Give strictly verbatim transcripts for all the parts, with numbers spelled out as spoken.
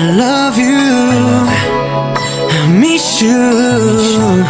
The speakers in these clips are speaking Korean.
love you, I miss you.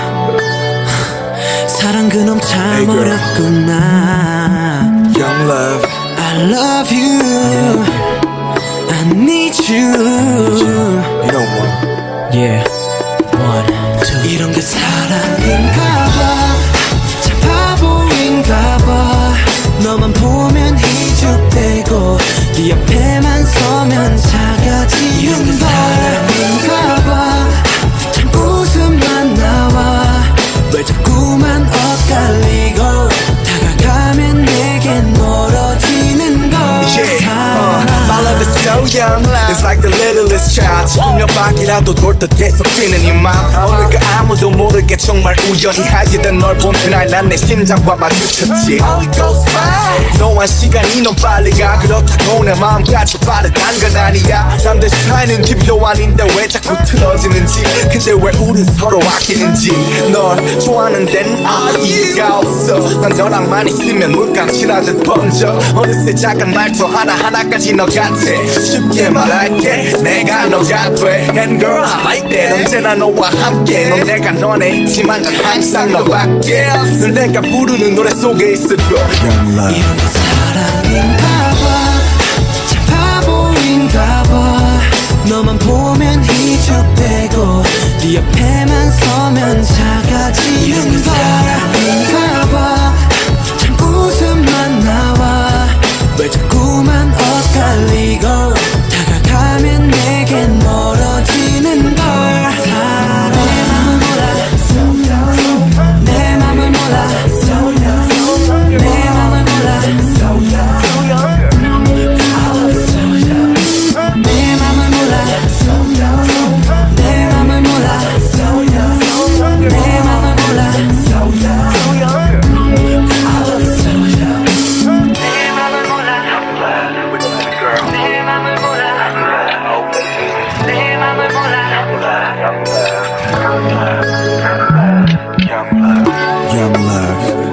사랑 그놈 참 hey 어렵구나. Young love, I love you, I need you. You know what? Yeah, one, two. 이런 게 사랑인가봐. 참 바보인가봐. 너만 보면 희죽되고 네 옆에만 서면 작아지는 이런 게 사랑인가봐. 참 웃음만 나와. 왜 자꾸만 엇갈리고 다가가면 내겐 멀어지는 걸. Yeah, uh, my love is so young. It's like the littlest child. 지금몇박이라도 돌듯 계속 뛰는 이 맘. 오늘 그 아무도 모르게 정말 우연히 하얘던 널 본 그날 난 내 심장과 마주쳤지. How it goes by. 너와 시간이 너무 빨리 가. 그렇다고 내 마음까지 빠르단 건 아니야. 남들 사이는 기표 아닌데 왜 자꾸 틀어지는지. 근데 왜 우린 서로 아끼는지. 널 좋아하는 데는 아무 이유가 없어. 난 너랑만 있으면 물감칠하듯 번져. 어느새 작은 말투 하나하나까지 너 같아. 쉽게 말할게 내가 너가 돼. And girl I like that. 언제나 너와 함께. 넌 내가 너네 있지만 난 항상 너밖에. 늘 내가 부르는 노래 속에 있을 거. Young love. 이런 게 사랑인가봐. 참 바보인가봐. 너만 보면 희죽되고 네 옆에만 서면 작아지는 이런 게 사랑인가봐. 참 웃음만 나와. 왜 자꾸만 엇갈리고 다가가면 내겐 멀어지는 걸. 내 맘을 몰라. 내 맘을 몰라. 내 맘을 몰라. 내 맘을 몰라. 내 맘을 몰라. 내 맘을 몰라. Young love.